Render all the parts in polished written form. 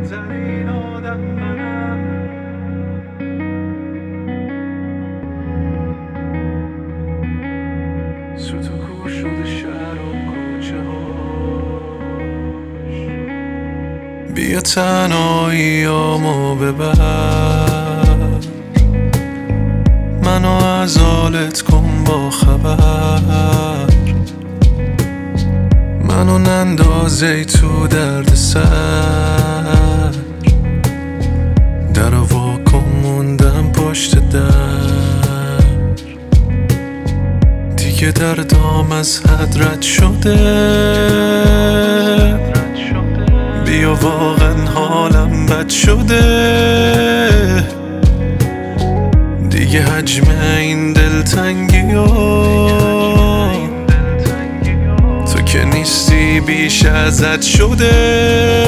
ترین آدم منم. سوت و کور شده شهر و کوچه هاش. بیا تنهاییامو ببر، منو از حالت کن با خبر، منو نندازی تو درد سر، در واکن موندم پشت در، دیگه دردام از حد رد شده، بیا واقعا حالم بد شده، دیگه حجم این دلتنگی تو که نیستی بیش ازت شده.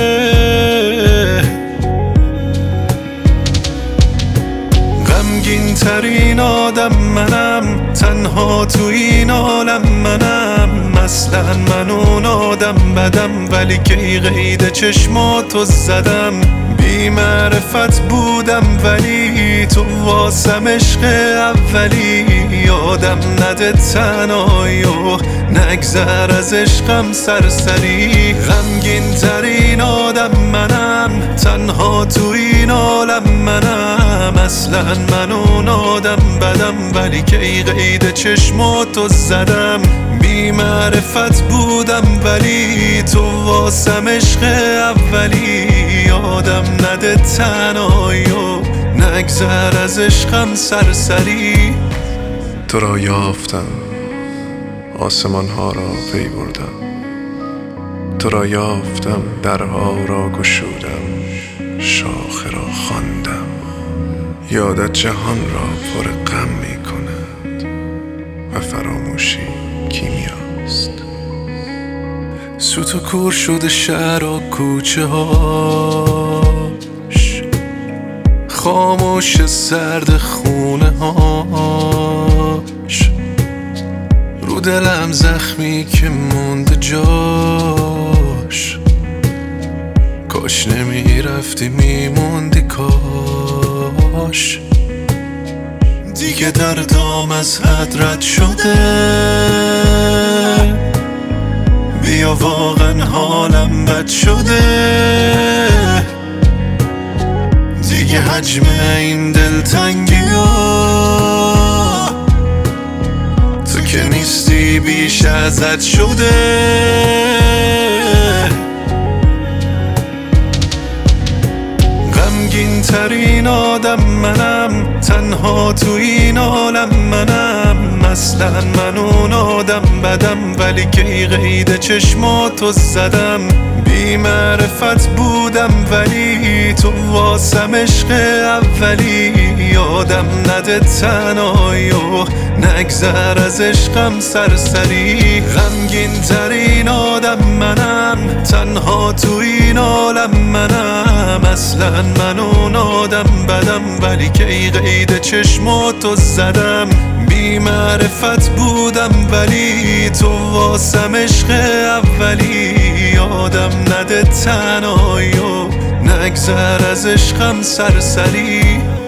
غمگین ترین آدم منم، تنها تو این عالم منم، اصلا من اون آدم بدم، ولی که قید چشماتو زدم، بی معرفت بودم ولی تو واسم عشق اولی، یادم نده تنهایی و نگذر از عشقم سرسری. غمگین ترین آدم منم، تنها تو این عالم منم، اصلا من اون آدم بدم، ولی که قید چشماتو زدم، بی معرفت بودم ولی تو واسم عشق اولی، یادم نده تنهایی و نگذر از عشقم سرسری. تو را یافتم، آسمان ها را پی بردم، تو را یافتم، درها را گشودم، شاخه را خواندم، یادت جهان را پر غم می کند و فراموشی کیمیاست. سوت و کور شده شهر و کوچه هاش، خاموش سرد خونه هاش، رو دلم زخمی که مونده جاش، کاش نمیرفتی میموندی کاش، دیگه دردام از حد رد شده، بیا واقعا حالم بد شده، دیگه حجم این دلتنگی تو که نیستی بیش ازت شده. غمگین ترین آدم منم، تنها تو این عالم منم، اصلا من اون آدم بدم، ولی که قید چشماتو زدم، بی معرفت بودم ولی تو واسم عشق اولی، یادم نده تنهایی و نگذر از عشقم سرسری. غمگین ترین آدم منم، تنها تو این عالم منم، اصلا من اون آدم بدم، ولی که قید چشماتو زدم، بی معرفت بودم ولی تو واسم عشق اولی، یادم نده تنهایی و نگذر از عشقم سرسری.